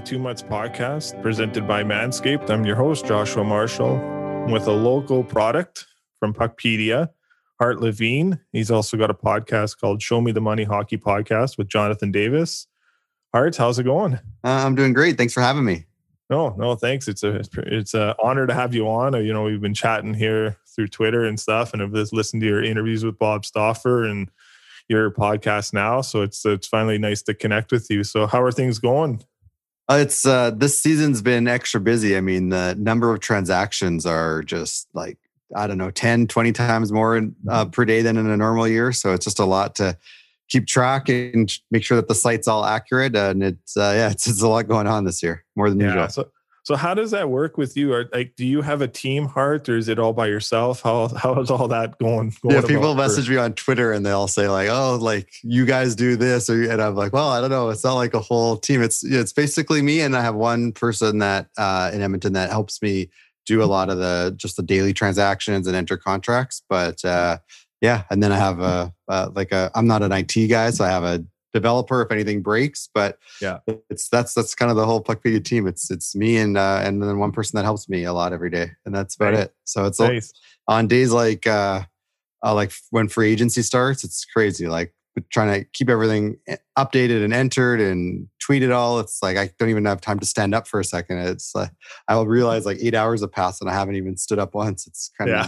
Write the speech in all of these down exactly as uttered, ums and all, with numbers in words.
Two Mutts podcast presented by Manscaped. I'm your host, Joshua Marshall, with a local product from Puckpedia, Hart Levine. He's also got a podcast called Show Me the Money Hockey Podcast with Jonathan Davis. Hart, how's it going? Uh, I'm doing great. Thanks for having me. No, no, thanks. It's a it's an honor to have you on. You know, we've been chatting here through Twitter and stuff, and I've just listened to your interviews with Bob Stauffer and your podcast now. So it's it's finally nice to connect with you. So how are things going? Uh, it's uh, this season's been extra busy. I mean, the number of transactions are just like, I don't know, ten, twenty times more uh, per day than in a normal year. So it's just a lot to keep track and make sure that the site's all accurate. And it's, uh, yeah, it's, it's a lot going on this year, more than yeah, usual. So, so how does that work with you? Are, like, do you have a team, Hart, or is it all by yourself? How How is all that going? going yeah, people about message for... me on Twitter and they'll say like, oh, like you guys do this. Or, and I'm like, well, I don't know. It's not like a whole team. It's it's basically me. And I have one person that uh, in Edmonton that helps me do a lot of the, just the daily transactions and enter contracts. But uh, yeah, and then I have a, uh, like a, I'm not an I T guy, so I have a developer if anything breaks, but yeah, it's, that's, that's kind of the whole Puckpedia team. It's, it's me and, uh, and then one person that helps me a lot every day. And that's about nice. it. So it's nice. on days like, uh, uh, like when free agency starts, it's crazy. Like trying to keep everything updated and entered and tweeted all. It's like, I don't even have time to stand up for a second. It's like, I will realize like eight hours have passed and I haven't even stood up once. It's kind of, yeah.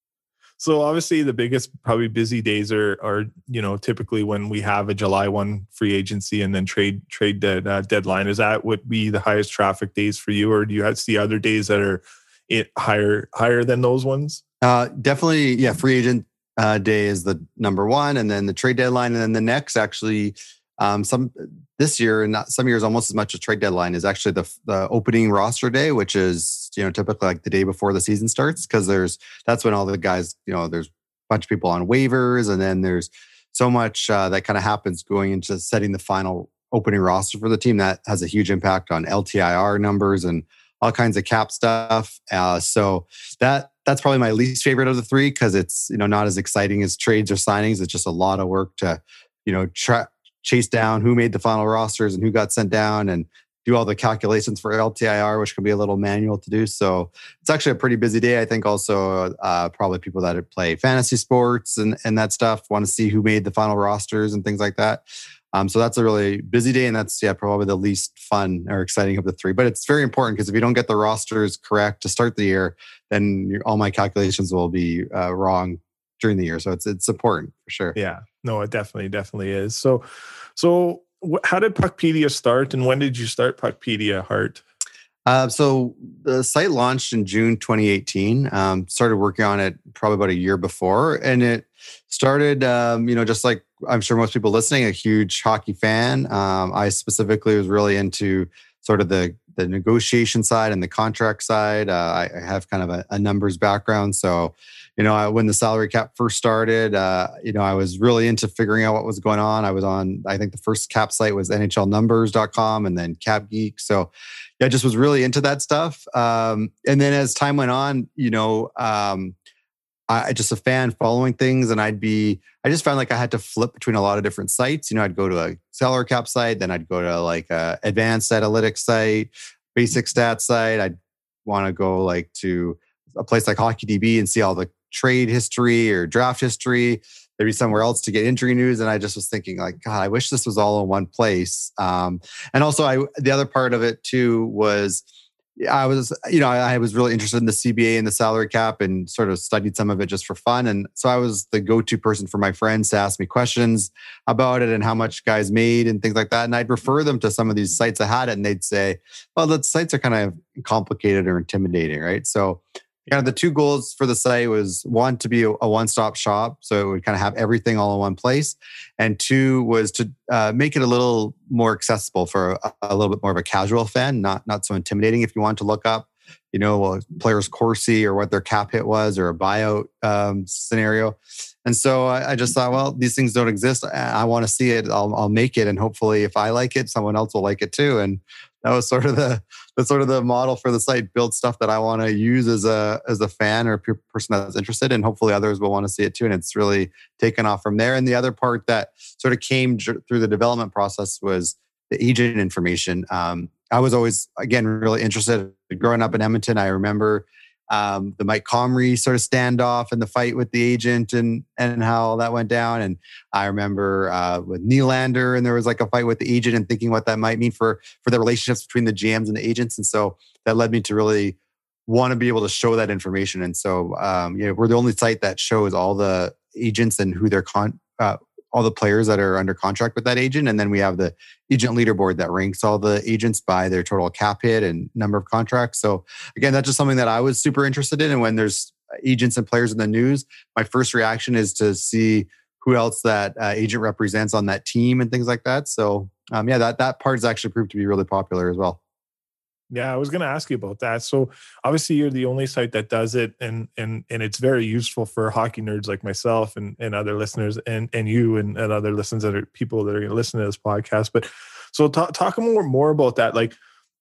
So obviously the biggest probably busy days are, are, you know, typically when we have a July first free agency and then trade trade dead, uh, deadline. Is that would be the highest traffic days for you, or do you have see other days that are it higher higher than those ones? Uh, definitely, yeah. Free agent uh, day is the number one, and then the trade deadline, and then the next actually um, some this year and not some years almost as much as trade deadline is actually the the opening roster day, which is, you know, typically like the day before the season starts, because there's that's when all the guys, you know, there's a bunch of people on waivers, and then there's so much uh, that kind of happens going into setting the final opening roster for the team that has a huge impact on L T I R numbers and all kinds of cap stuff. Uh, so that that's probably my least favorite of the three, because it's, you know, not as exciting as trades or signings. It's just a lot of work to, you know, try chase down who made the final rosters and who got sent down and do all the calculations for L T I R, which can be a little manual to do. So it's actually a pretty busy day. I think also uh, probably people that play fantasy sports and, and that stuff want to see who made the final rosters and things like that. Um, so that's a really busy day, and that's yeah probably the least fun or exciting of the three. But it's very important, because if you don't get the rosters correct to start the year, then your, all my calculations will be uh, wrong during the year. So it's it's important for sure. Yeah, no, it definitely definitely is. So so. How did Puckpedia start, and when did you start Puckpedia, Hart? Uh, so the site launched in June twenty eighteen. Um, started working on it probably about a year before, and it started, um, you know, just like I'm sure most people listening, a huge hockey fan. Um, I specifically was really into sort of the the negotiation side and the contract side. Uh, I, I have kind of a, a numbers background, so you know, I, when the salary cap first started, uh, you know, I was really into figuring out what was going on. I was on, I think the first cap site was N H L numbers dot com and then Cap Geek. So yeah, I just was really into that stuff. Um, and then as time went on, you know, um, I just a fan following things, and I'd be, I just found like I had to flip between a lot of different sites. You know, I'd go to a salary cap site, then I'd go to like a advanced analytics site, basic stats site. I'd want to go like to a place like HockeyDB and see all the trade history or draft history, maybe somewhere else to get injury news. And I just was thinking like, God, I wish this was all in one place. Um, and also I, the other part of it too was I was, you know, I, I was really interested in the C B A and the salary cap and sort of studied some of it just for fun. And so I was the go-to person for my friends to ask me questions about it and how much guys made and things like that. And I'd refer them to some of these sites that had it, and they'd say, well, the sites are kind of complicated or intimidating, right? So kind of the two goals for the site was, one, to be a, a one-stop shop, so it would kind of have everything all in one place, and two was to uh, make it a little more accessible for a, a little bit more of a casual fan, not not so intimidating. If you want to look up, you know, a player's Corsi or what their cap hit was or a buyout um, scenario. And so I, I just thought, well, these things don't exist. I, I want to see it. I'll, I'll make it, and hopefully, if I like it, someone else will like it too. And that was sort of the that's sort of the model for the site. Build stuff that I want to use as a as a fan or a person that's interested, and hopefully others will want to see it too. And it's really taken off from there. And the other part that sort of came through the development process was the agent information. Um, I was always, again, really interested. Growing up in Edmonton, I remember um, the Mike Comrie sort of standoff and the fight with the agent and and how that went down. And I remember uh, with Nylander, and there was like a fight with the agent and thinking what that might mean for for the relationships between the G Ms and the agents. And so that led me to really want to be able to show that information. And so um, you know, we're the only site that shows all the agents and who they're con. Uh, all the players that are under contract with that agent. And then we have the agent leaderboard that ranks all the agents by their total cap hit and number of contracts. So again, that's just something that I was super interested in. And when there's agents and players in the news, my first reaction is to see who else that uh, agent represents on that team and things like that. So um, yeah, that, that part has actually proved to be really popular as well. Yeah, I was going to ask you about that. So obviously you're the only site that does it, and and and it's very useful for hockey nerds like myself and, and other listeners, and and you and, and other listeners that are people that are going to listen to this podcast. But so talk talk more more about that. Like,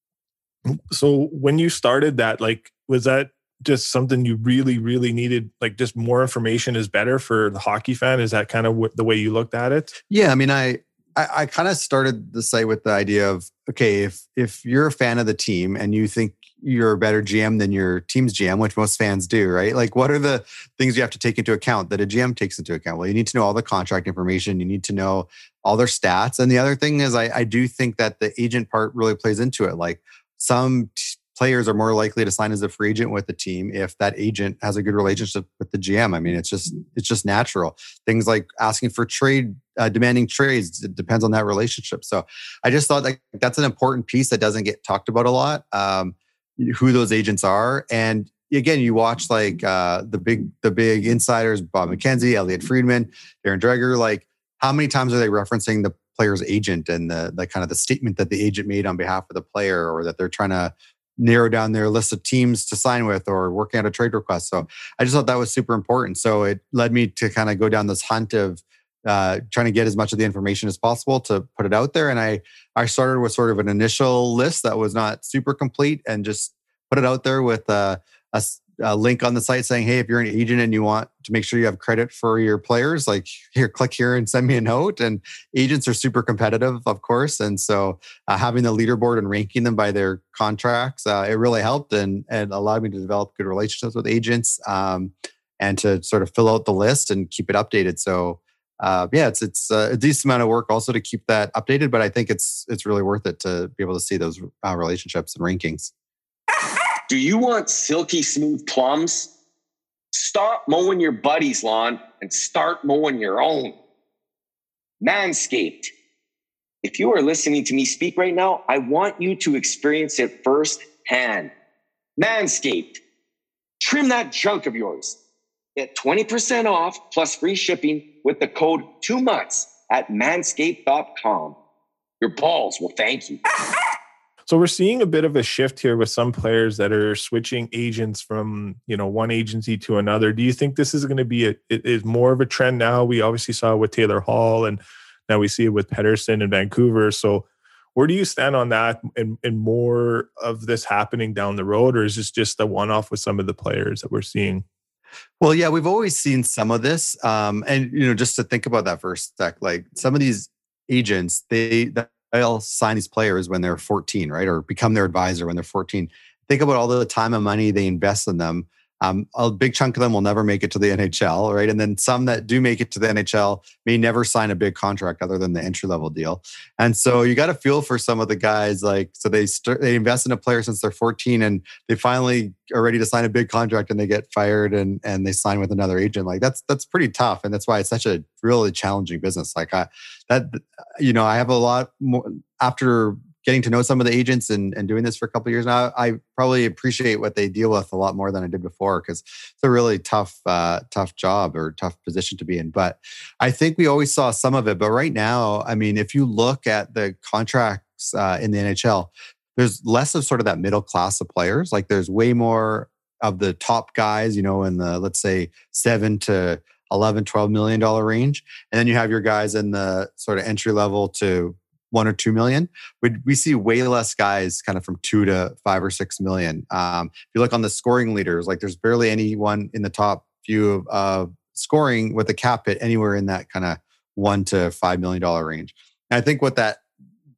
so when you started that, like, was that just something you really really needed? Like, just more information is better for the hockey fan? Is that kind of what, the way you looked at it? Yeah, I mean, I. I, I kind of started the site with the idea of, okay, if if you're a fan of the team and you think you're a better G M than your team's G M, which most fans do, right? Like, what are the things you have to take into account that a G M takes into account? Well, you need to know all the contract information. You need to know all their stats. And the other thing is, I, I do think that the agent part really plays into it. Like, some t- players are more likely to sign as a free agent with the team if that agent has a good relationship with the G M. I mean, it's just it's just natural. Things like asking for trade, uh, demanding trades, it depends on that relationship. So I just thought like that's an important piece that doesn't get talked about a lot, um, who those agents are. And again, you watch like uh, the big the big insiders, Bob McKenzie, Elliot Friedman, Darren Dreger, like how many times are they referencing the player's agent and the, the kind of the statement that the agent made on behalf of the player, or that they're trying to narrow down their list of teams to sign with or working out a trade request. So I just thought that was super important. So it led me to kind of go down this hunt of uh, trying to get as much of the information as possible to put it out there. And I, I started with sort of an initial list that was not super complete and just put it out there with a, a, a link on the site saying, hey, if you're an agent and you want to make sure you have credit for your players, like here, click here and send me a note. And agents are super competitive, of course. And so uh, having the leaderboard and ranking them by their contracts, uh, it really helped and, and allowed me to develop good relationships with agents um, and to sort of fill out the list and keep it updated. So uh, yeah, it's it's uh, a decent amount of work also to keep that updated, but I think it's it's really worth it to be able to see those uh, relationships and rankings. Do you want silky smooth plums? Stop mowing your buddy's lawn and start mowing your own. Manscaped. If you are listening to me speak right now, I want you to experience it firsthand. Manscaped. Trim that junk of yours. Get twenty percent off plus free shipping with the code two months at manscaped dot com. Your balls will thank you. So we're seeing a bit of a shift here with some players that are switching agents from, you know, one agency to another. Do you think this is going to be a, it is more of a trend now? We obviously saw it with Taylor Hall, and now we see it with Pettersson in Vancouver. So where do you stand on that, and, and more of this happening down the road, or is this just a one-off with some of the players that we're seeing? Well, yeah, we've always seen some of this. Um, and, you know, just to think about that for a sec, like some of these agents, they, they'll sign these players when they're fourteen, right? Or become their advisor when they're fourteen. Think about all the time and money they invest in them. Um, a big chunk of them will never make it to the N H L, right? And then some that do make it to the N H L may never sign a big contract other than the entry level deal. And so you got to feel for some of the guys, like, so they start, they invest in a player since they're fourteen and they finally are ready to sign a big contract and they get fired and, and they sign with another agent. Like that's, that's pretty tough. And that's why it's such a really challenging business. Like I, that, you know, I have a lot more after getting to know some of the agents and, and doing this for a couple of years now, I probably appreciate what they deal with a lot more than I did before, because it's a really tough, uh, tough job or tough position to be in. But I think we always saw some of it. But right now, I mean, if you look at the contracts uh, in the N H L, there's less of sort of that middle class of players. Like there's way more of the top guys, you know, in the, let's say, seven to eleven, twelve million dollar range. And then you have your guys in the sort of entry level to one or two million. We we see way less guys kind of from two to five or six million. Um, if you look on the scoring leaders, like there's barely anyone in the top few of uh, scoring with a cap hit anywhere in that kind of one to five million dollar range. And I think what that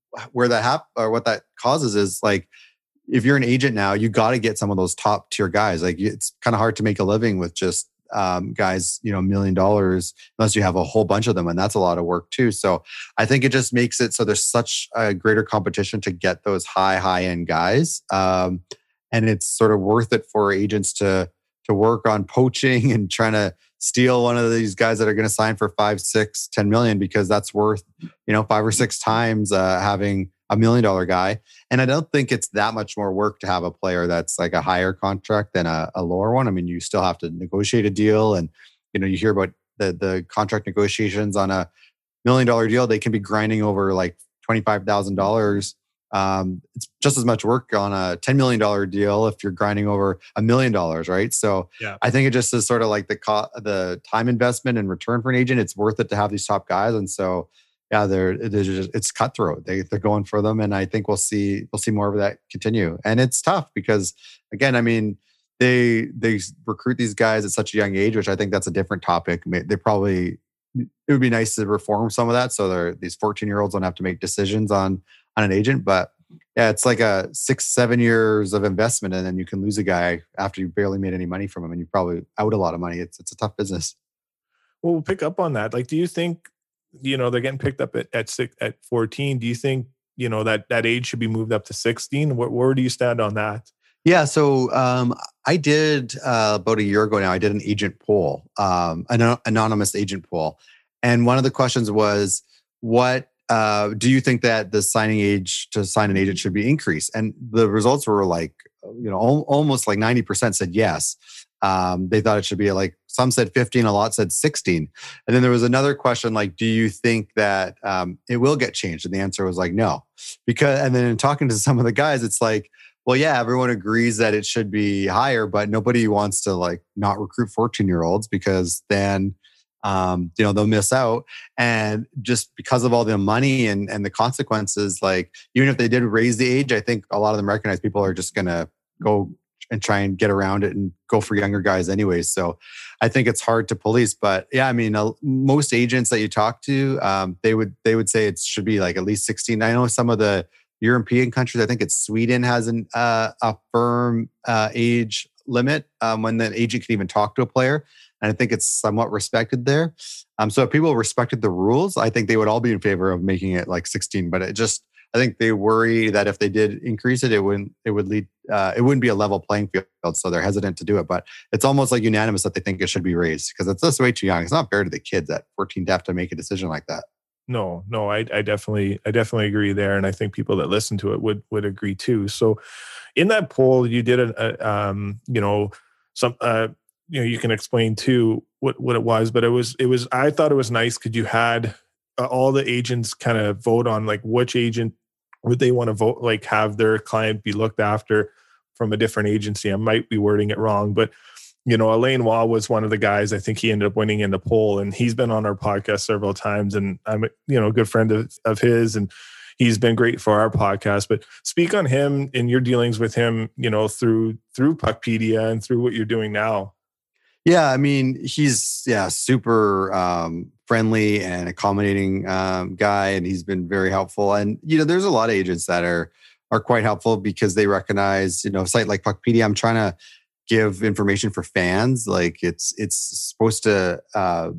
where that hap- or what that causes is like, if you're an agent now, you got to get some of those top tier guys. Like it's kind of hard to make a living with just um, guys, you know, million dollars unless you have a whole bunch of them, and that's a lot of work too. So I think it just makes it so there's such a greater competition to get those high high end guys, um, and it's sort of worth it for agents to to work on poaching and trying to steal one of these guys that are going to sign for five, six, ten million, because that's worth, you know, five or six times uh, having a million dollar guy. And I don't think it's that much more work to have a player that's like a higher contract than a, a lower one. I mean, you still have to negotiate a deal, and you know, you hear about the the contract negotiations on a million dollar deal. They can be grinding over like twenty-five thousand dollars. Um, it's just as much work on a ten million dollars deal if you're grinding over a million dollars, right? So yeah. I think it just is sort of like the co- the time investment and return for an agent. It's worth it to have these top guys, and so yeah, they're, they're just, it's cutthroat. They they're going for them, and I think we'll see we'll see more of that continue. And it's tough because again, I mean, they they recruit these guys at such a young age, which I think that's a different topic. They probably it would be nice to reform some of that, so they're these fourteen year olds don't have to make decisions on on an agent. But yeah, it's like a six seven years of investment, and then you can lose a guy after you barely made any money from him, and you probably out a lot of money. It's it's a tough business. Well, we'll pick up on that. Like, do you think, you know, they're getting picked up at, at six, at fourteen. Do you think, you know, that that age should be moved up to sixteen? Where, where do you stand on that? Yeah. So um, I did uh, about a year ago now, I did an agent poll, um, an anonymous agent poll. And one of the questions was, what uh, do you think that the signing age to sign an agent should be increased? And the results were like, you know, al- almost like ninety percent said yes. Um, they thought it should be like, some said fifteen, a lot said sixteen. And then there was another question like, do you think that um, it will get changed? And the answer was like, no. Because, and then in talking to some of the guys, it's like, well, yeah, everyone agrees that it should be higher, but nobody wants to like not recruit fourteen year olds because then, um, you know, they'll miss out. And just because of all the money and, and the consequences, like even if they did raise the age, I think a lot of them recognize people are just going to go and try and get around it and go for younger guys anyways. So I think it's hard to police, but yeah, I mean, uh, most agents that you talk to, um, they would, they would say it should be like at least sixteen. I know some of the European countries, I think it's Sweden has an, uh, a firm uh, age limit um, when the agent can even talk to a player. And I think it's somewhat respected there. Um, so if people respected the rules, I think they would all be in favor of making it like sixteen, but it just, I think they worry that if they did increase it, it wouldn't, it would lead, uh, it wouldn't be a level playing field. So they're hesitant to do it, but it's almost like unanimous that they think it should be raised because it's just way too young. It's not fair to the kids at fourteen to have to make a decision like that. No, no, I, I definitely, I definitely agree there. And I think people that listen to it would, would agree too. So in that poll, you did a, a um, you know, some, uh, you know, you can explain too what, what it was, but it was, it was, I thought it was nice because you had uh, all the agents kind of vote on like which agent would they want to vote, like have their client be looked after from a different agency. I might be wording it wrong, but you know, Alain Waugh was one of the guys. I think he ended up winning in the poll, and he's been on our podcast several times. And I'm, you know, a good friend of, of his, and he's been great for our podcast. But speak on him and your dealings with him, you know, through through Puckpedia and through what you're doing now. Yeah, I mean, he's yeah super um, friendly and accommodating um, guy, and he's been very helpful. And you know, there's a lot of agents that are are quite helpful because they recognize, you know, a site like Puckpedia. I'm trying to give information for fans. Like it's it's supposed to uh,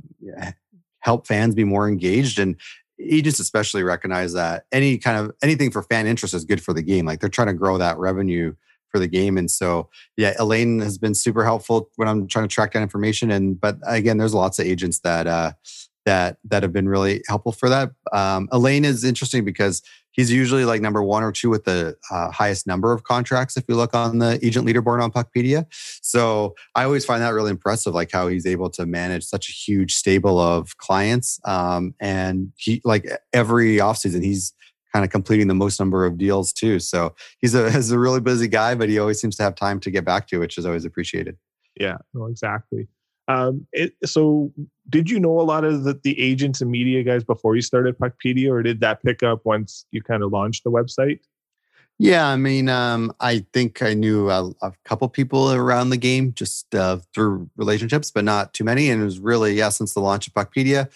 help fans be more engaged, and agents especially recognize that any kind of anything for fan interest is good for the game. Like they're trying to grow that revenue for the game, and so yeah, Alain has been super helpful when I'm trying to track down information. And but again, there's lots of agents that uh, that that have been really helpful for that. Um, Alain is interesting because he's usually like number one or two with the uh, highest number of contracts if you look on the agent leaderboard on Puckpedia. So I always find that really impressive, like how he's able to manage such a huge stable of clients. Um, and he, like every offseason, he's kind of completing the most number of deals too. So he's a, he's a really busy guy, but he always seems to have time to get back to, which is always appreciated. Yeah, no, exactly. Um, it, so did you know a lot of the, the agents and media guys before you started Puckpedia, or did that pick up once you kind of launched the website? Yeah, I mean, um, I think I knew a, a couple people around the game just uh, through relationships, but not too many. And it was really, yeah, since the launch of Puckpedia,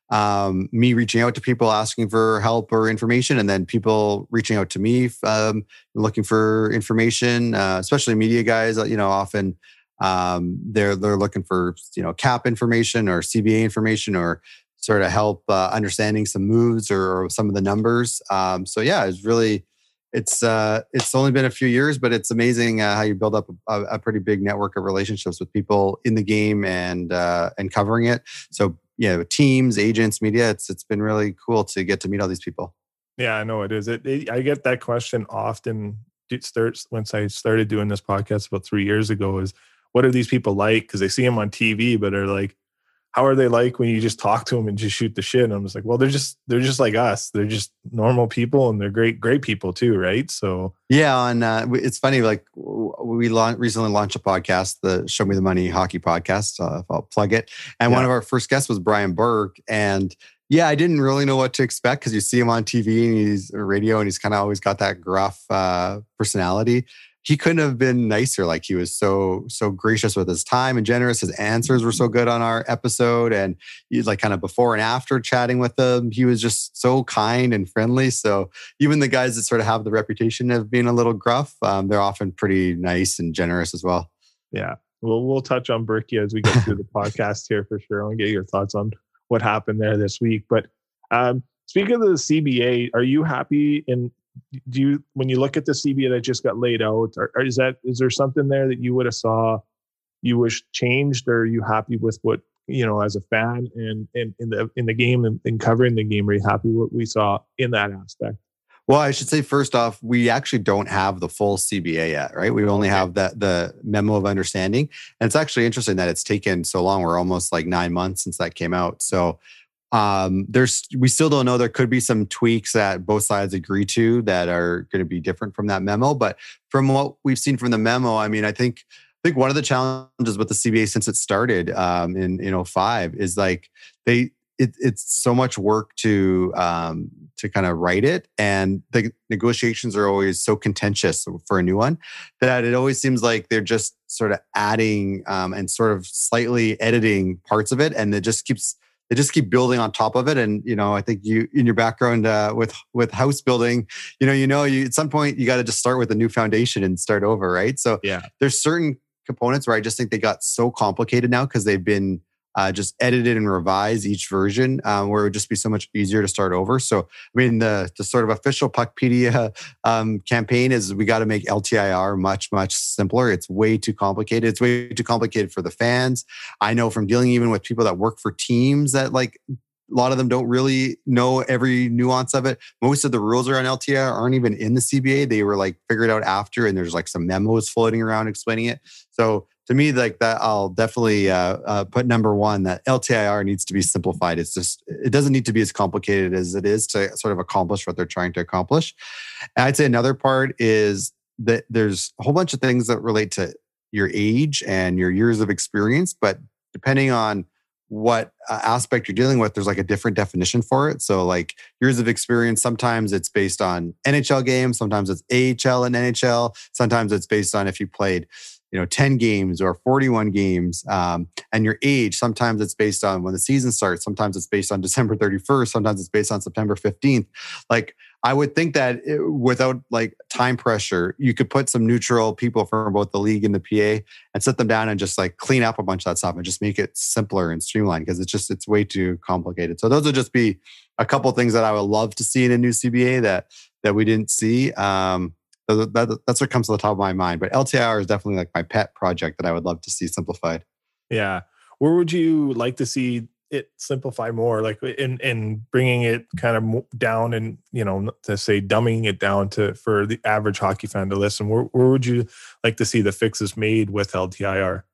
um, me reaching out to people asking for help or information, and then people reaching out to me um, looking for information, uh, especially media guys. You know, often um, they're they're looking for you know cap information or C B A information or sort of help uh, understanding some moves or, or some of the numbers. Um, so yeah, it's really it's uh, it's only been a few years, but it's amazing uh, how you build up a, a pretty big network of relationships with people in the game and uh, and covering it. So yeah, teams, agents, media. It's it's been really cool to get to meet all these people. Yeah, I know it is. It, it I get that question often. It starts once I started doing this podcast about three years ago. Is what are these people like? Because they see them on T V, but they're like, how are they like when you just talk to them and just shoot the shit? And I'm just like, well, they're just they're just like us. They're just normal people, and they're great great people too, right? So yeah, and uh, it's funny. Like we la- recently launched a podcast, the Show Me the Money Hockey Podcast. Uh, I'll plug it. And yeah. One of our first guests was Brian Burke, and yeah, I didn't really know what to expect because you see him on T V and he's radio, and he's kind of always got that gruff uh, personality. He couldn't have been nicer. Like he was so, so gracious with his time and generous. His answers were so good on our episode. And he's like kind of before and after chatting with him, he was just so kind and friendly. So even the guys that sort of have the reputation of being a little gruff, um, they're often pretty nice and generous as well. Yeah. Well, we'll touch on Berkey as we go through the podcast here for sure. I want to get your thoughts on what happened there this week. But um, speaking of the C B A, are you happy in, do you, when you look at the C B A that just got laid out, or, or is that, is there something there that you would have saw you wish changed, or are you happy with what, you know, as a fan and, and in the, in the game and, and covering the game, are you happy with what we saw in that aspect? Well, I should say first off, we actually don't have the full C B A yet, right? We only have the, the memo of understanding. And it's actually interesting that it's taken so long. We're almost like nine months since that came out. So Um, there's, we still don't know. There could be some tweaks that both sides agree to that are going to be different from that memo. But from what we've seen from the memo, I mean, I think, I think one of the challenges with the C B A since it started um, in in oh five is like they, it, it's so much work to um, to kind of write it, and the negotiations are always so contentious for a new one that it always seems like they're just sort of adding um, and sort of slightly editing parts of it, and it just keeps. They just keep building on top of it. And, you know, I think you, in your background uh, with, with house building, you know, you know, you at some point you got to just start with a new foundation and start over. Right. So yeah, there's certain components where I just think they got so complicated now because they've been uh, just edited and revised each version um, where it would just be so much easier to start over. So, I mean, the, the sort of official Puckpedia um, campaign is we got to make L T I R much, much simpler. It's way too complicated. It's way too complicated for the fans. I know from dealing even with people that work for teams that like, a lot of them don't really know every nuance of it. Most of the rules around L T I R aren't even in the C B A. They were like figured out after, and there's like some memos floating around explaining it. So to me, like that, I'll definitely uh, uh, put number one, that L T I R needs to be simplified. It's just, it doesn't need to be as complicated as it is to sort of accomplish what they're trying to accomplish. And I'd say another part is that there's a whole bunch of things that relate to your age and your years of experience, but depending on what uh, aspect you're dealing with, there's like a different definition for it. So like years of experience, sometimes it's based on N H L games, sometimes it's A H L and N H L, sometimes it's based on if you played, you know, ten games or forty-one games, um, and your age. Sometimes it's based on when the season starts. Sometimes it's based on December thirty-first. Sometimes it's based on September fifteenth. Like, I would think that it, without like time pressure, you could put some neutral people from both the league and the P A and sit them down and just like clean up a bunch of that stuff and just make it simpler and streamlined, because it's just, it's way too complicated. So those would just be a couple of things that I would love to see in a new C B A that, that we didn't see. Um, That, that, that's what comes to the top of my mind. But L T I R is definitely like my pet project that I would love to see simplified. Yeah. Where would you like to see it simplify more? Like in, in bringing it kind of down and, you know, to say dumbing it down to for the average hockey fan to listen. Where, where would you like to see the fixes made with L T I R?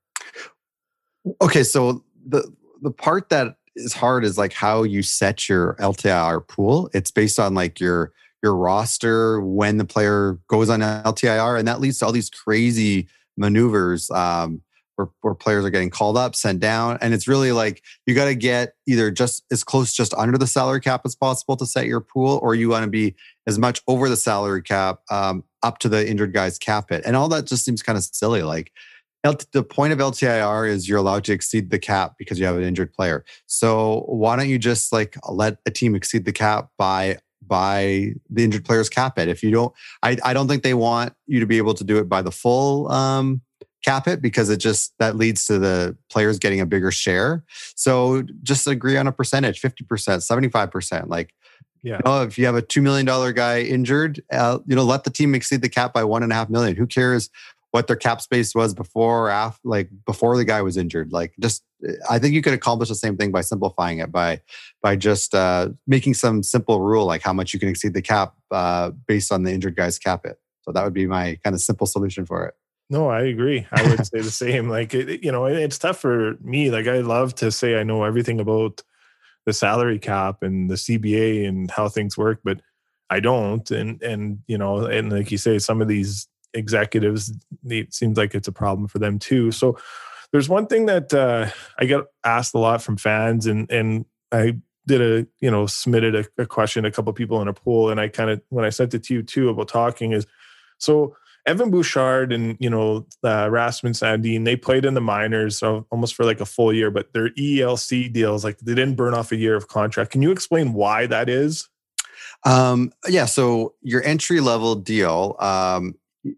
Okay. So the, the part that is hard is like how you set your L T I R pool. It's based on like your your roster when the player goes on L T I R, and that leads to all these crazy maneuvers um, where, where players are getting called up, sent down, and it's really like you got to get either just as close, just under the salary cap as possible to set your pool, or you want to be as much over the salary cap um, up to the injured guy's cap hit, and all that just seems kind of silly. Like L- the point of L T I R is you're allowed to exceed the cap because you have an injured player. So why don't you just like let a team exceed the cap by by the injured player's cap it? If you don't, I, I don't think they want you to be able to do it by the full um, cap it, because it just, that leads to the players getting a bigger share. So just agree on a percentage, fifty percent, seventy-five percent. Like, yeah, you know, if you have a two million dollars guy injured, uh, you know, let the team exceed the cap by one and a half million. Who cares what their cap space was before or after, like before the guy was injured? Like, just, I think you could accomplish the same thing by simplifying it, by by just uh, making some simple rule, like how much you can exceed the cap uh, based on the injured guy's cap it. So that would be my kind of simple solution for it. No, I agree. I would say the same. Like, it, you know, it's tough for me. Like, I love to say I know everything about the salary cap and the C B A and how things work, but I don't. And, and, you know, and like you say, some of these executives, it seems like it's a problem for them too. So there's one thing that uh, I get asked a lot from fans, and, and I did a, you know, submitted a, a question to a couple of people in a poll. And I kind of, when I sent it to you too about talking is, so Evan Bouchard and, you know, uh, Rasmus Sandin, they played in the minors so almost for like a full year, but their E L C deals, like they didn't burn off a year of contract. Can you explain why that is? Um, yeah. So your entry level deal, um,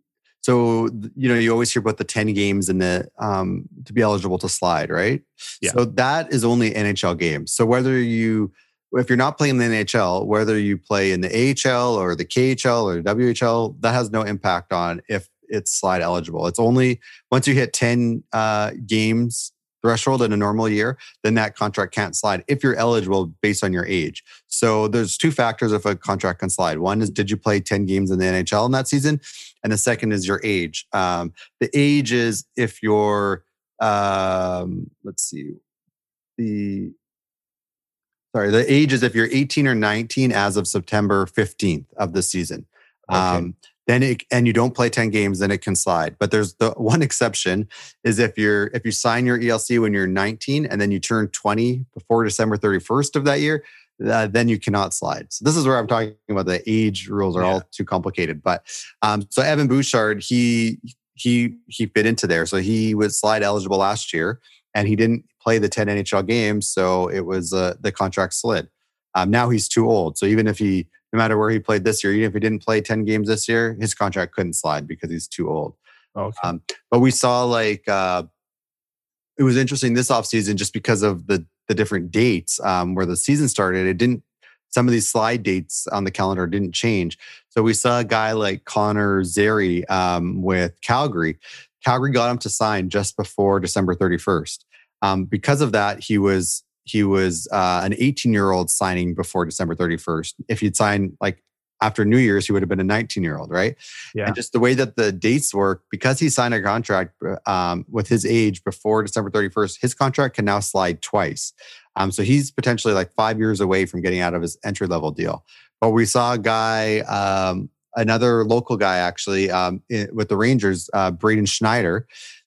so, you know, you always hear about the ten games and the um, to be eligible to slide, right? Yeah. So that is only N H L games. So whether you, if you're not playing in the N H L, whether you play in the A H L or the K H L or the W H L, that has no impact on if it's slide eligible. It's only once you hit ten uh, games threshold in a normal year, then that contract can't slide if you're eligible based on your age. So there's two factors if a contract can slide. One is, did you play ten games in the N H L in that season? And the second is your age. Um, the age is if you're, um, let's see, the, sorry, the age is if you're eighteen or nineteen as of September fifteenth of the season. Okay. Um, then it, and you don't play ten games, then it can slide. But there's the one exception is if you're if you sign your E L C when you're nineteen and then you turn twenty before December thirty-first of that year, uh, then you cannot slide. So this is where I'm talking about the age rules are yeah. all too complicated. But um, so Evan Bouchard, he he he fit into there. So he was slide eligible last year, and he didn't play the ten N H L games, so it was uh, the contract slid. Um, now he's too old, so even if he no matter where he played this year, even if he didn't play ten games this year, his contract couldn't slide because he's too old. Okay. Um, but we saw like, uh, it was interesting this offseason just because of the the different dates um, where the season started. It didn't, some of these slide dates on the calendar didn't change. So we saw a guy like Connor Zary um, with Calgary. Calgary got him to sign just before December thirty-first. Um, because of that, he was He was uh, an eighteen-year-old signing before December thirty-first. If he'd signed like after New Year's, he would have been a nineteen-year-old, right? Yeah. And just the way that the dates work, because he signed a contract um, with his age before December thirty-first, his contract can now slide twice. Um, so he's potentially like five years away from getting out of his entry-level deal. But we saw a guy, um, another local guy actually um, in, with the Rangers, uh, Braden Schneider.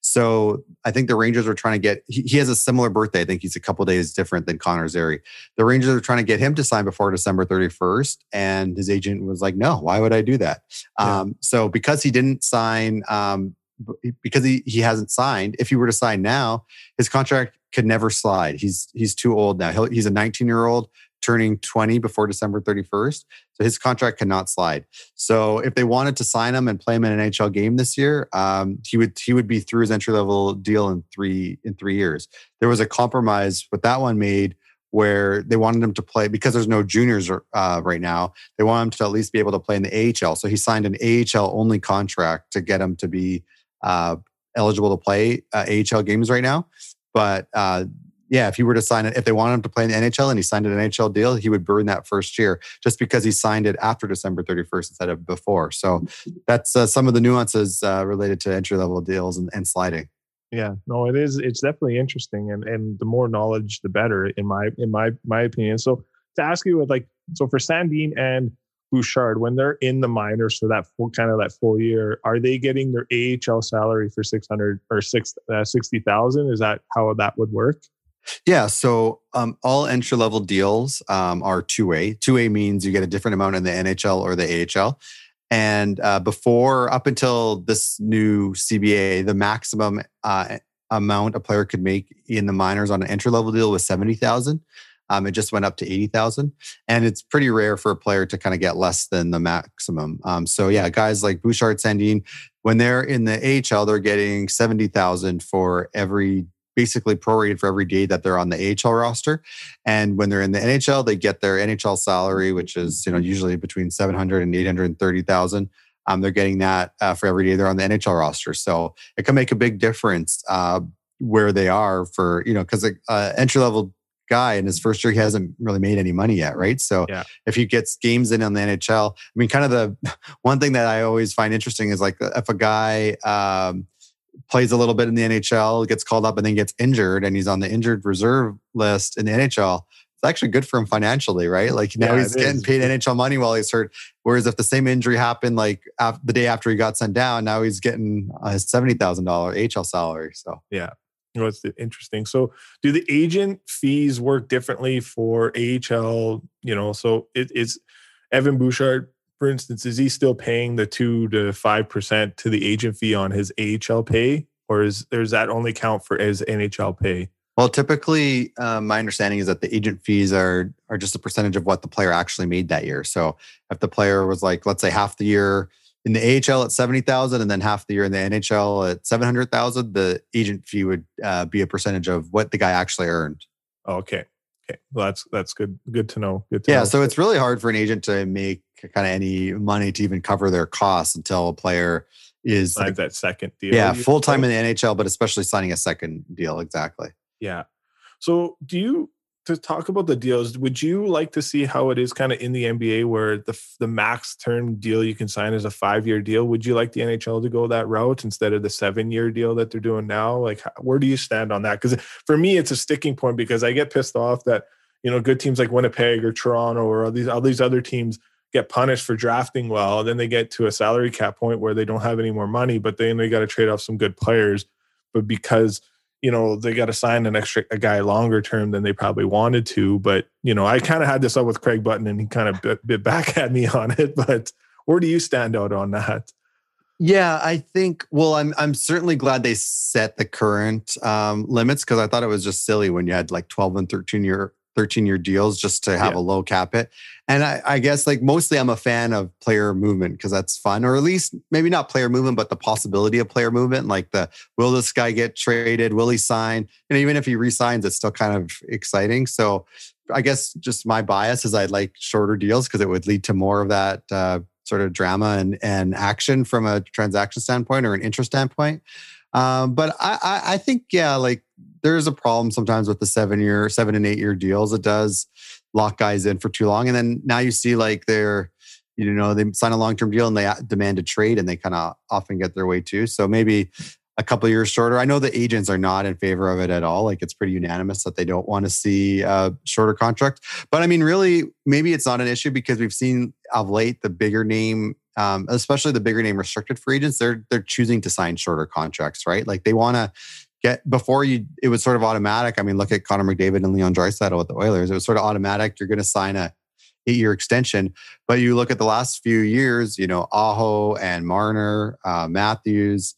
So I think the Rangers were trying to get, he, he has a similar birthday. I think he's a couple days different than Connor Zary. The Rangers are trying to get him to sign before December thirty-first. And his agent was like, no, why would I do that? Yeah. Um, so because he didn't sign, um, because he, he hasn't signed, if he were to sign now, his contract could never slide. He's, he's too old now. He'll, he's a nineteen year old turning twenty before December thirty-first. So his contract cannot slide. So if they wanted to sign him and play him in an N H L game this year, um, he would he would be through his entry level deal in three in three years. There was a compromise with that one made where they wanted him to play because there's no juniors uh, right now. They want him to at least be able to play in the A H L. So he signed an A H L only contract to get him to be uh, eligible to play uh, A H L games right now. But uh, yeah, if he were to sign it, if they wanted him to play in the N H L and he signed an N H L deal, he would burn that first year just because he signed it after December thirty-first instead of before. So that's uh, some of the nuances uh, related to entry level deals and, and sliding. Yeah, no, it is. It's definitely interesting, and and the more knowledge, the better, in my in my my opinion. So to ask you, with like, so for Sandin and Bouchard, when they're in the minors for that full kind of that full year, are they getting their A H L salary for six hundred or six uh, sixty thousand? Is that how that would work? Yeah, so um, all entry-level deals um, are two-way. Two-way means you get a different amount in the N H L or the A H L. And uh, before, up until this new C B A, the maximum uh, amount a player could make in the minors on an entry level deal was seventy thousand. Um, it just went up to eighty thousand, and it's pretty rare for a player to kind of get less than the maximum. Um, so yeah, guys like Bouchard, Sandin, when they're in the A H L, they're getting seventy thousand for every, basically prorated for every day that they're on the A H L roster. And when they're in the N H L, they get their N H L salary, which is, you know, usually between seven hundred and eight hundred thirty thousand. Um, they're getting that uh, for every day they're on the N H L roster. So it can make a big difference uh, where they are for, you know, because an uh, entry level guy in his first year, he hasn't really made any money yet, right? So yeah. If he gets games in on the N H L, I mean, kind of the one thing that I always find interesting is like if a guy um, plays a little bit in the N H L, gets called up and then gets injured and he's on the injured reserve list in the N H L, it's actually good for him financially, right? Like now yeah, he's getting is. paid N H L money while he's hurt. Whereas if the same injury happened like after, the day after he got sent down, now he's getting a seventy thousand dollars A H L salary. So yeah. You know, it's interesting. So do the agent fees work differently for A H L? You know, so it, it's Evan Bouchard, for instance, is he still paying the two to five percent to the agent fee on his A H L pay, or is does that only count for his N H L pay? Well, typically, uh, my understanding is that the agent fees are are just a percentage of what the player actually made that year. So if the player was like, let's say half the year in the A H L at seventy thousand and then half the year in the N H L at seven hundred thousand, the agent fee would uh, be a percentage of what the guy actually earned. Okay. Okay. Well, that's, that's good. Good to know. Good to yeah. know. So it's really hard for an agent to make kind of any money to even cover their costs until a player is like that second deal. Yeah. Full time in the N H L, but especially signing a second deal. Exactly. Yeah. So do you, to talk about the deals, would you like to see how it is kind of in the N B A where the the max term deal you can sign is a five-year deal? Would you like the N H L to go that route instead of the seven-year deal that they're doing now? Like, where do you stand on that? Because for me, it's a sticking point because I get pissed off that, you know, good teams like Winnipeg or Toronto or all these, all these other teams get punished for drafting well. Then they get to a salary cap point where they don't have any more money, but then they got to trade off some good players. But because you know, they got to sign an extra a guy longer term than they probably wanted to. But, you know, I kind of had this up with Craig Button and he kind of bit, bit back at me on it. But where do you stand out on that? Yeah, I think, well, I'm I'm certainly glad they set the current um, limits because I thought it was just silly when you had like twelve and thirteen year thirteen year deals just to have yeah. a low cap hit. And I, I guess like mostly I'm a fan of player movement because that's fun, or at least maybe not player movement, but the possibility of player movement. Like the, will this guy get traded? Will he sign? And even if he resigns, it's still kind of exciting. So I guess just my bias is I'd like shorter deals because it would lead to more of that uh, sort of drama and, and action from a transaction standpoint or an interest standpoint. Um, but I, I, I think, yeah, like there's a problem sometimes with the seven year, seven and eight year deals. It does lock guys in for too long. And then now you see like they're, you know, they sign a long-term deal and they demand a trade and they kind of often get their way too. So maybe a couple of years shorter. I know the agents are not in favor of it at all. Like it's pretty unanimous that they don't want to see a shorter contract. But I mean, really, maybe it's not an issue because we've seen of late the bigger name, um, especially the bigger name restricted free agents, they're they're choosing to sign shorter contracts, right? Like they want to get before you. It was sort of automatic. I mean, look at Connor McDavid and Leon Draisaitl with the Oilers. It was sort of automatic. You're going to sign a eight-year extension, but you look at the last few years. You know, Aho and Marner, uh, Matthews.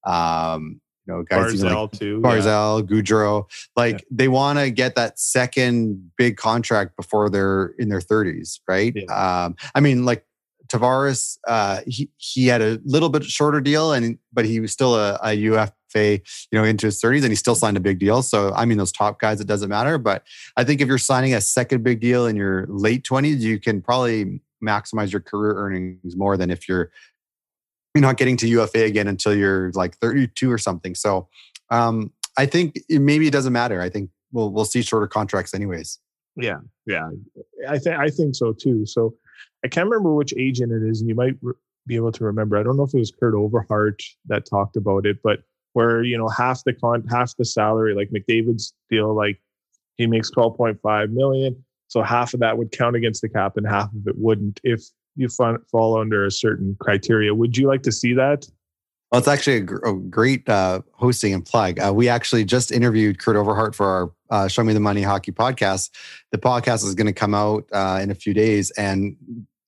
Um, you know, guys Barzell like too, Barzell, yeah. Goudreau, like yeah. they want to get that second big contract before they're in their thirties, right? Yeah. Um, I mean, like Tavares, uh, he he had a little bit shorter deal, and but he was still a, a U F A, you know, into his thirties, and he still signed a big deal. So, I mean, those top guys, it doesn't matter. But I think if you're signing a second big deal in your late twenties, you can probably maximize your career earnings more than if you're you're not getting to U F A again until you're like thirty-two or something. So um, I think it, maybe it doesn't matter. I think we'll we'll see shorter contracts anyways. Yeah, yeah, I think I think so too. So I can't remember which agent it is, and you might re- be able to remember. I don't know if it was Kurt Overhart that talked about it, but where you know half the con half the salary, like McDavid's deal, like he makes twelve point five million, so half of that would count against the cap, and half of it wouldn't if you fall under a certain criteria. Would you like to see that? Well, it's actually a, gr- a great uh, hosting and plug. Uh, we actually just interviewed Kurt Overhart for our uh, Show Me the Money Hockey podcast. The podcast is going to come out uh, in a few days. And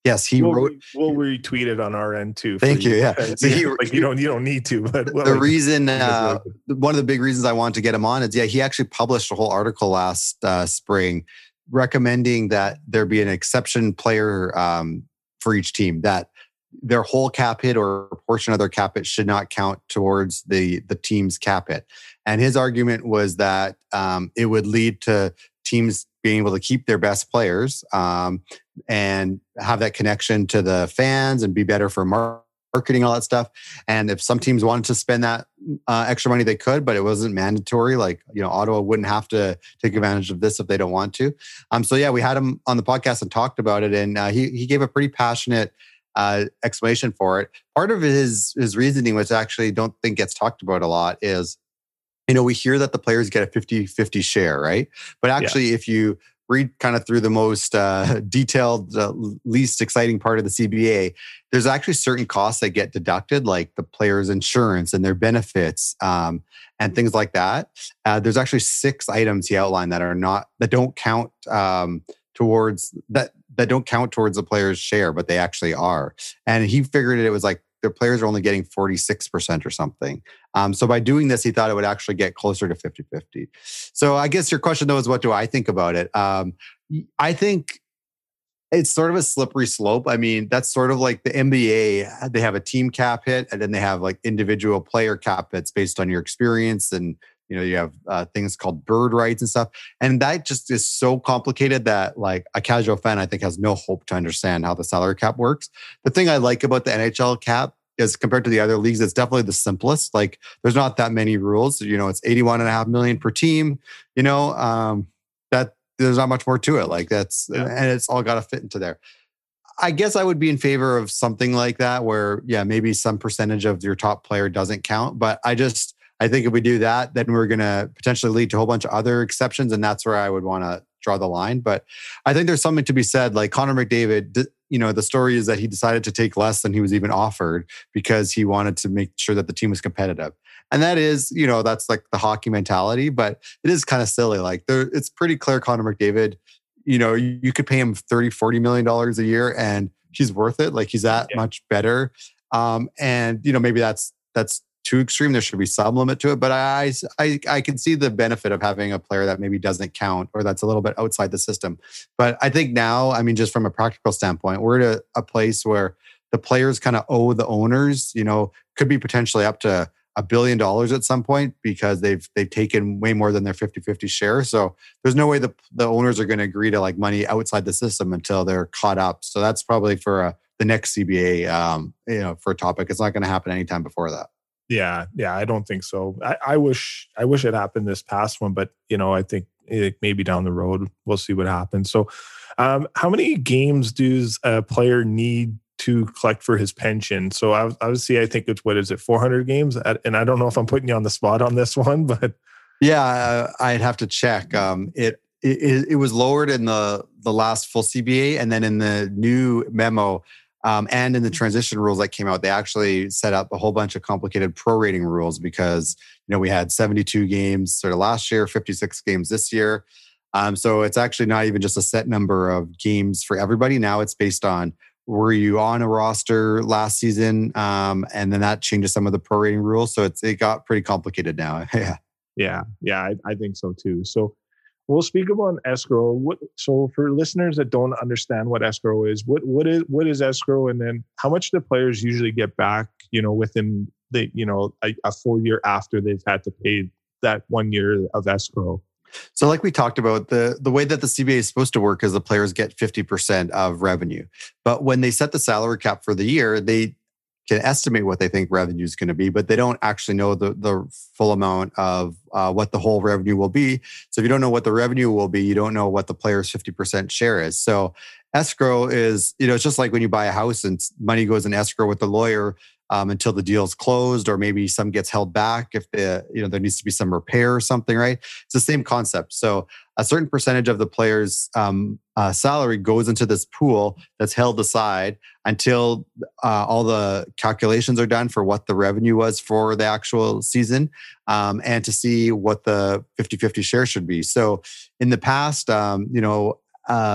Yes, he we'll, wrote. We'll retweet it on our end too. Thank you. Yeah, so he, like you don't you don't need to, but the like, reason uh, one of the big reasons I wanted to get him on is yeah, he actually published a whole article last uh, spring recommending that there be an exception player um, for each team, that their whole cap hit or a portion of their cap hit should not count towards the the team's cap hit. And his argument was that um, it would lead to teams being able to keep their best players um, and have that connection to the fans and be better for mar- marketing, all that stuff. And if some teams wanted to spend that uh, extra money, they could, but it wasn't mandatory. Like, you know, Ottawa wouldn't have to take advantage of this if they don't want to. Um, so yeah, we had him on the podcast and talked about it. And uh, he he gave a pretty passionate uh, explanation for it. Part of his, his reasoning, which I actually don't think gets talked about a lot, is, you know, we hear that the players get a fifty-fifty share, right? But actually, yeah. if you read kind of through the most uh, detailed, uh, least exciting part of the C B A, there's actually certain costs that get deducted, like the player's insurance and their benefits um, and things like that. Uh, there's actually six items he outlined that are not, that don't count um, towards, that that don't count towards the player's share, but they actually are. And he figured it was like, the players are only getting forty-six percent or something. Um, so by doing this, he thought it would actually get closer to fifty-fifty. So I guess your question, though, is what do I think about it? Um, I think it's sort of a slippery slope. I mean, that's sort of like the N B A. They have a team cap hit, and then they have like individual player cap hits based on your experience. And, you know, you have uh, things called bird rights and stuff. And that just is so complicated that like a casual fan, I think, has no hope to understand how the salary cap works. The thing I like about the N H L cap is compared to the other leagues, it's definitely the simplest. Like there's not that many rules. You know, it's eighty-one and a half million per team, you know, um, that there's not much more to it. Like that's, yeah. and it's all got to fit into there. I guess I would be in favor of something like that where, yeah, maybe some percentage of your top player doesn't count. But I just, I think if we do that, then we're going to potentially lead to a whole bunch of other exceptions. And that's where I would want to draw the line. But I think there's something to be said. Like Connor McDavid, you know, the story is that he decided to take less than he was even offered because he wanted to make sure that the team was competitive. And that is, you know, that's like the hockey mentality, but it is kind of silly. Like there, it's pretty clear Connor McDavid, you know, you, you could pay him thirty, forty million dollars a year and he's worth it. Like he's that yeah. much better. Um, and, you know, maybe that's, that's, too extreme. There should be some limit to it, but I, I I can see the benefit of having a player that maybe doesn't count or that's a little bit outside the system. But I think now, I mean, just from a practical standpoint, we're at a, a place where the players kind of owe the owners, you know, could be potentially up to a billion dollars at some point because they've they've taken way more than their fifty-fifty share. So there's no way the, the owners are going to agree to like money outside the system until they're caught up. So that's probably for a, the next C B A, um, you know, for a topic. It's not going to happen anytime before that. Yeah, yeah, I don't think so. I, I wish I wish it happened this past one, but you know, I think it, maybe down the road we'll see what happens. So, um, how many games does a player need to collect for his pension? So, obviously, I think it's what is it, four hundred games? And I don't know if I'm putting you on the spot on this one, but yeah, uh, I'd have to check. Um, it, it it was lowered in the the last full C B A, and then in the new memo. Um, and in the transition rules that came out, they actually set up a whole bunch of complicated prorating rules because, you know, we had seventy-two games sort of last year, fifty-six games this year. Um, so it's actually not even just a set number of games for everybody. Now it's based on, were you on a roster last season? Um, and then that changes some of the prorating rules. So it's, it got pretty complicated now. yeah. Yeah. Yeah. I, I think so too. So we'll speak about escrow. What, so for listeners that don't understand what escrow is, what what is what is escrow, and then how much do players usually get back? You know, within the you know a, a full year after they've had to pay that one year of escrow. So, like we talked about, the the way that the C B A is supposed to work is the players get fifty percent of revenue, but when they set the salary cap for the year, they can estimate what they think revenue is going to be, but they don't actually know the, the full amount of uh, what the whole revenue will be. So if you don't know what the revenue will be, you don't know what the player's fifty percent share is. So escrow is, you know, it's just like when you buy a house and money goes in escrow with the lawyer um, until the deal's closed, or maybe some gets held back if the, you know, there needs to be some repair or something, right? It's the same concept. So a certain percentage of the player's um, uh, salary goes into this pool that's held aside until uh, all the calculations are done for what the revenue was for the actual season, um, and to see what the fifty-fifty share should be. So in the past, um, you know, uh,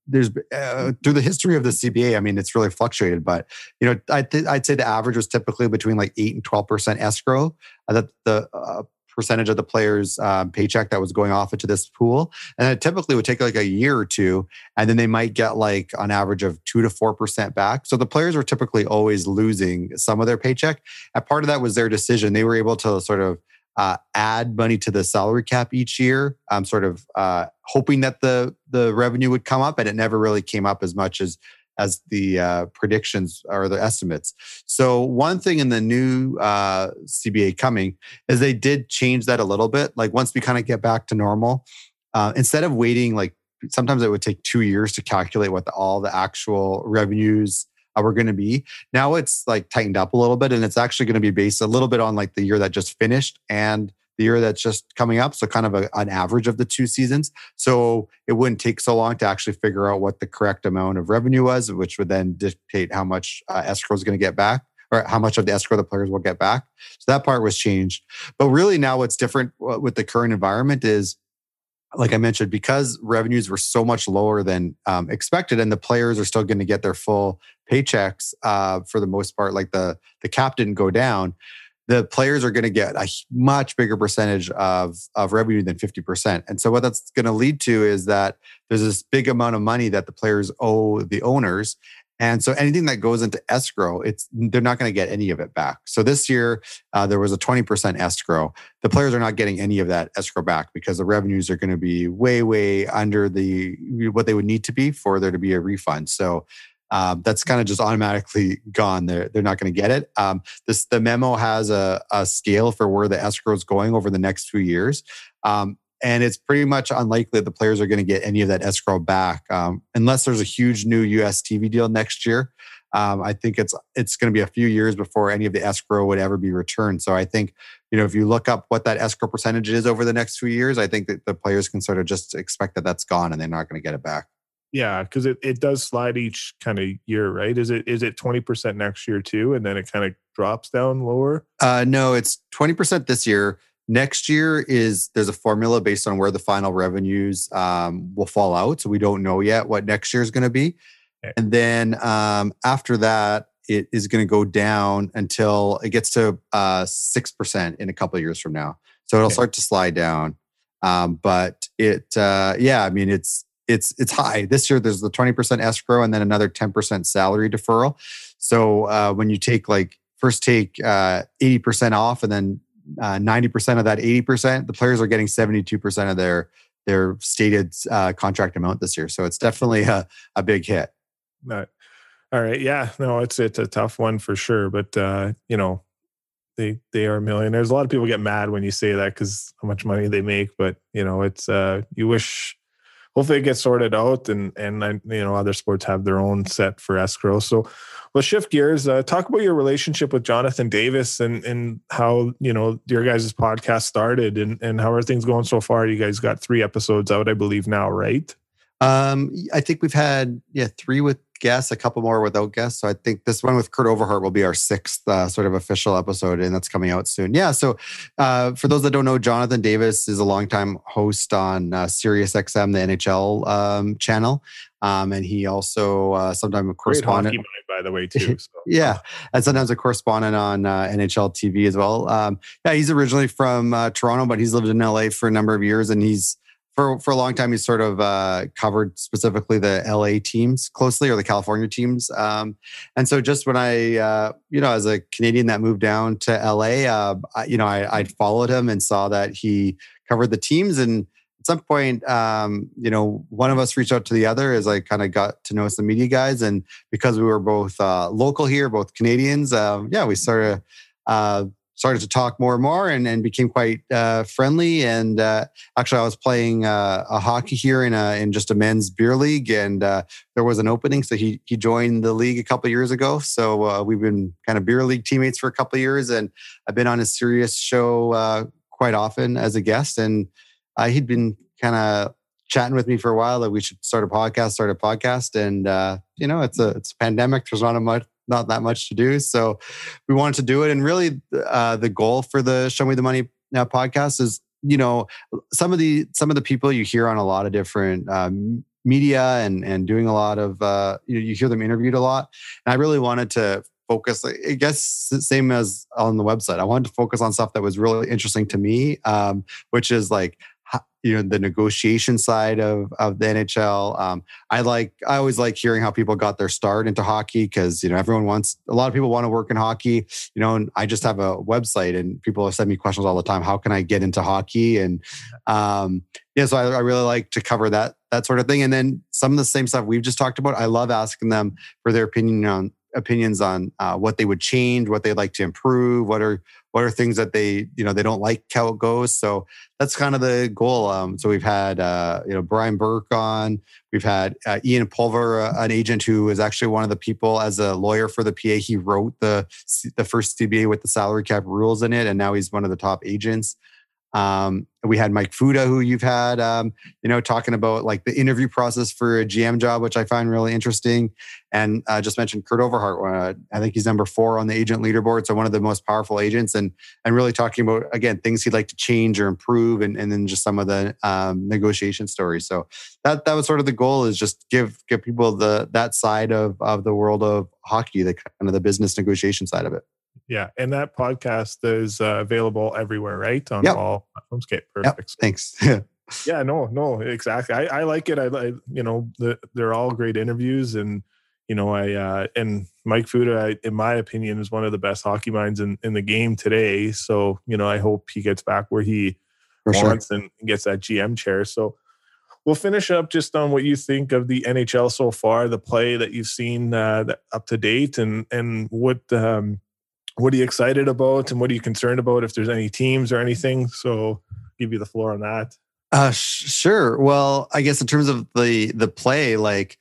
there's uh, through the history of the C B A, I mean, it's really fluctuated, but you know, I th- I'd say the average was typically between like eight and twelve percent escrow. Uh, that the uh, percentage of the player's uh, paycheck that was going off into this pool, and it typically would take like a year or two, and then they might get like on average of two to four percent back. So the players were typically always losing some of their paycheck, and part of that was their decision. They were able to sort of uh, add money to the salary cap each year, um, sort of uh, hoping that the the revenue would come up, and it never really came up as much as as the uh, predictions or the estimates. So one thing in the new uh, C B A coming is they did change that a little bit. Like once we kind of get back to normal, uh, instead of waiting, like sometimes it would take two years to calculate what the, all the actual revenues uh, were going to be. Now it's like tightened up a little bit, and it's actually going to be based a little bit on like the year that just finished and the year that's just coming up. So kind of a, an average of the two seasons. So it wouldn't take so long to actually figure out what the correct amount of revenue was, which would then dictate how much uh, escrow is going to get back, or how much of the escrow the players will get back. So that part was changed. But really now what's different with the current environment is, like I mentioned, because revenues were so much lower than um, expected, and the players are still going to get their full paychecks uh, for the most part, like the, the cap didn't go down, the players are going to get a much bigger percentage of, of revenue than fifty percent. And so what that's going to lead to is that there's this big amount of money that the players owe the owners. And so anything that goes into escrow, it's they're not going to get any of it back. So this year, uh, there was a twenty percent escrow. The players are not getting any of that escrow back because the revenues are going to be way, way under the what they would need to be for there to be a refund. So Um, that's kind of just automatically gone. They're, they're not going to get it. Um, this The memo has a, a scale for where the escrow is going over the next few years. Um, and it's pretty much unlikely that the players are going to get any of that escrow back um, unless there's a huge new U S T V deal next year. Um, I think it's it's going to be a few years before any of the escrow would ever be returned. So I think, you know, if you look up what that escrow percentage is over the next few years, I think that the players can sort of just expect that that's gone and they're not going to get it back. Yeah, because it, it does slide each kind of year, right? Is it is it twenty percent next year too, and then it kind of drops down lower? Uh, no, it's twenty percent this year. Next year is there's a formula based on where the final revenues um, will fall out. So we don't know yet what next year is going to be. Okay. And then um, after that, it is going to go down until it gets to uh, six percent in a couple of years from now. So it'll okay. start to slide down. Um, but it, uh, yeah, I mean, it's, It's it's high. This year, there's the twenty percent escrow and then another ten percent salary deferral. So uh, when you take like, first take uh, eighty percent off and then uh, ninety percent of that eighty percent, the players are getting seventy-two percent of their their stated uh, contract amount this year. So it's definitely a, a big hit. Right. All right. Yeah. No, it's it's a tough one for sure. But, uh, you know, they they are millionaires. A lot of people get mad when you say that because how much money they make. But, you know, it's uh, you wish... Hopefully it gets sorted out, and and you know other sports have their own set for escrow. So let's shift gears. Uh, talk about your relationship with Jonathan Davis and and how you know your guys' podcast started, and and how are things going so far? You guys got three episodes out, I believe now, right? Um, I think we've had yeah three with guests, a couple more without guests. So I think this one with Kurt Overhart will be our sixth uh, sort of official episode, and that's coming out soon. Yeah. So uh, for those that don't know, Jonathan Davis is a longtime host on uh, Sirius X M, the N H L um, channel, um, and he also uh, sometimes a correspondent. Great hockey mind, by the way, too. So. Yeah, and sometimes a correspondent on uh, N H L T V as well. Um, yeah, he's originally from uh, Toronto, but he's lived in L A for a number of years, and he's For for a long time, he's sort of uh, covered specifically the L A teams closely, or the California teams. Um, and so just when I, uh, you know, as a Canadian that moved down to L A, uh, I, you know, I, I followed him and saw that he covered the teams. And at some point, um, you know, one of us reached out to the other as I kind of got to know some media guys. And because we were both uh, local here, both Canadians, um, yeah, we sort of uh, started to talk more and more and, and became quite uh, friendly. And uh, actually, I was playing uh, a hockey here in a, in just a men's beer league, and uh, there was an opening. So he he joined the league a couple of years ago. So uh, we've been kind of beer league teammates for a couple of years, and I've been on a Sirius show uh, quite often as a guest. And uh, he'd been kind of chatting with me for a while that we should start a podcast, start a podcast. And uh, you know, it's a it's a pandemic. There's not a much. not that much to do. So we wanted to do it. And really uh, the goal for the Show Me the Money Now podcast is, you know, some of the, some of the people you hear on a lot of different um, media and and doing a lot of uh, you know, you hear them interviewed a lot, and I really wanted to focus. I guess same as on the website. I wanted to focus on stuff that was really interesting to me, um, which is like you know the negotiation side of of the N H L. Um, I like I always like hearing how people got their start into hockey because you know everyone wants a lot of people want to work in hockey. You know, and I just have a website and people send me questions all the time. How can I get into hockey? And um, yeah, so I, I really like to cover that that sort of thing. And then some of the same stuff we've just talked about. I love asking them for their opinion on opinions on uh, what they would change, what they'd like to improve, what are what are things that they you know they don't like how it goes. So that's kind of the goal. Um, so we've had uh, you know Brian Burke on, we've had uh, Ian Pulver, uh, an agent who is actually one of the people as a lawyer for the P A. He wrote the the first C B A with the salary cap rules in it, and now he's one of the top agents. Um, we had Mike Fuda, who you've had, um, you know, talking about like the interview process for a G M job, which I find really interesting. And uh, just mentioned Kurt Overhart. Uh, I think he's number four on the agent leaderboard, so one of the most powerful agents, and and really talking about again things he'd like to change or improve, and, and then just some of the um, negotiation stories. So that that was sort of the goal, is just give give people the that side of of the world of hockey, the kind of the business negotiation side of it. Yeah, and that podcast is uh, available everywhere, right? On yep. all platforms. Okay, perfect. Yep. Thanks. yeah, no, no, exactly. I, I like it. I, I you know, the, they're all great interviews, and you know, I uh, and Mike Fuda, I, in my opinion, is one of the best hockey minds in, in the game today. So you know, I hope he gets back where he For wants sure. and gets that G M chair. So we'll finish up just on what you think of the N H L so far, the play that you've seen uh, that up to date, and and what. Um, What are you excited about, and what are you concerned about, if there's any teams or anything? So I'll give you the floor on that. Uh, sh- sure. Well, I guess in terms of the the play, like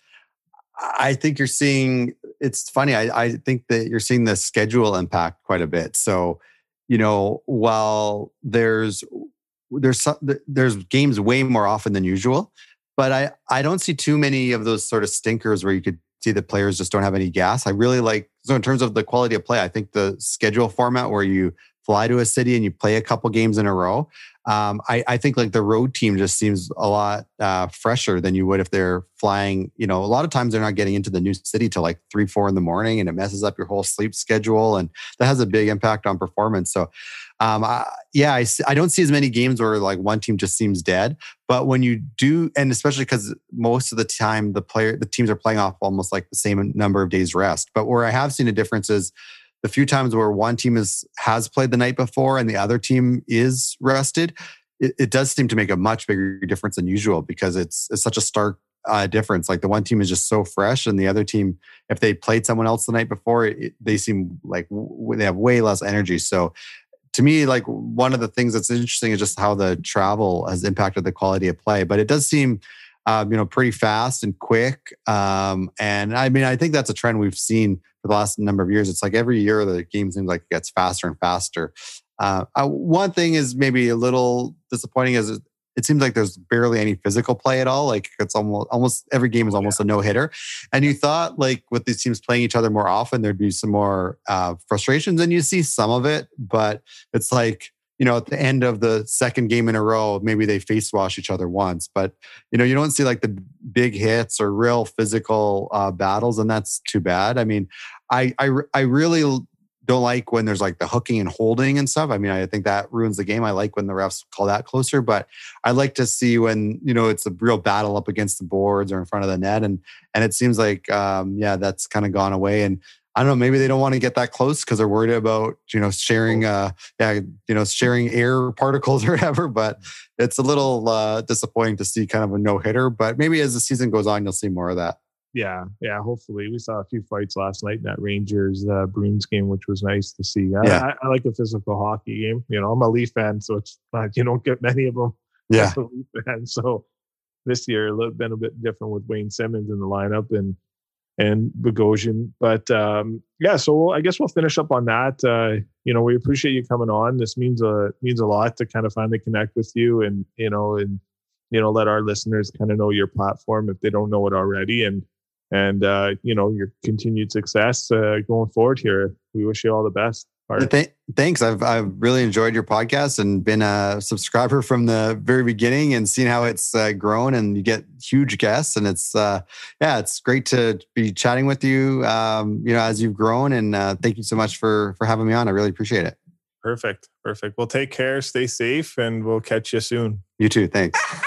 I think you're seeing, it's funny. I, I think that you're seeing the schedule impact quite a bit. So, you know, while there's there's some, there's games way more often than usual, but I I don't see too many of those sort of stinkers where you could see the players just don't have any gas. I really like, so in terms of the quality of play, I think the schedule format where you fly to a city and you play a couple games in a row, um, I, I think like the road team just seems a lot uh, fresher than you would if they're flying. You know, a lot of times they're not getting into the new city till like three, four in the morning, and it messes up your whole sleep schedule, and that has a big impact on performance. So, um, I, yeah, I, I don't see as many games where like one team just seems dead. But when you do, and especially because most of the time the player, the teams are playing off almost like the same number of days rest. But where I have seen a difference is the few times where one team is has played the night before and the other team is rested, it, it does seem to make a much bigger difference than usual, because it's it's such a stark uh, difference. Like the one team is just so fresh, and the other team, if they played someone else the night before, it, they seem like w- they have way less energy. So to me, like one of the things that's interesting is just how the travel has impacted the quality of play. But it does seem, um, you know, pretty fast and quick. Um, and I mean, I think that's a trend we've seen for the last number of years. It's like every year the game seems like it gets faster and faster. Uh, I, one thing is maybe a little disappointing is it seems like there's barely any physical play at all. Like it's almost almost every game is almost yeah. a no hitter. And you thought like with these teams playing each other more often, there'd be some more uh, frustrations, and you see some of it. But it's like, you know, at the end of the second game in a row, maybe they face wash each other once. But you know, you don't see like the big hits or real physical uh, battles, and that's too bad. I mean, I I I really don't like when there's like the hooking and holding and stuff. I mean, I think that ruins the game. I like when the refs call that closer, but I like to see when, you know, it's a real battle up against the boards or in front of the net. And, and it seems like, um, yeah, that's kind of gone away. And I don't know, maybe they don't want to get that close because they're worried about, you know, sharing, uh, yeah, you know, sharing air particles or whatever, but it's a little uh, disappointing to see kind of a no hitter, but maybe as the season goes on, you'll see more of that. Yeah, yeah. Hopefully, we saw a few fights last night in that Rangers uh, Bruins game, which was nice to see. I, yeah. I, I like a physical hockey game. You know, I'm a Leaf fan, so it's not, you don't get many of them. Yeah, as a Leaf fan. So this year, it's been a bit different with Wayne Simmons in the lineup and and Bogosian. But um, yeah, so we'll, I guess we'll finish up on that. Uh, you know, we appreciate you coming on. This means a means a lot to kind of finally connect with you, and you know, and you know, let our listeners kind of know your platform if they don't know it already, and. And, uh, you know, your continued success uh, going forward here. We wish you all the best. part. Th- thanks. I've I've really enjoyed your podcast and been a subscriber from the very beginning and seen how it's uh, grown, and you get huge guests, and it's uh, yeah, it's great to be chatting with you. Um, you know, as you've grown, and uh, thank you so much for for having me on. I really appreciate it. Perfect. Perfect. Well, take care, stay safe, and we'll catch you soon. You too. Thanks.